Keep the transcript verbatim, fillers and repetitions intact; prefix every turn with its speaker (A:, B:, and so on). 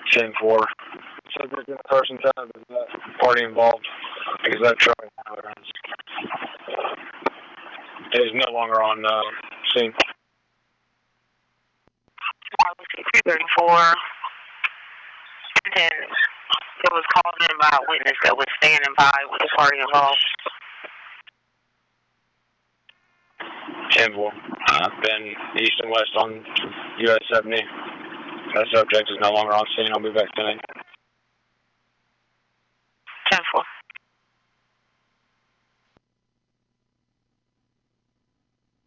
A: ten four. Subject in person time is that party involved because that truck is no longer on uh, scene.
B: three thirty-four, and it was called in by a witness that was standing by with the party involved.
A: ten four. Uh, been east and west on U S seventy. That subject is no longer on scene. I'll be back tonight.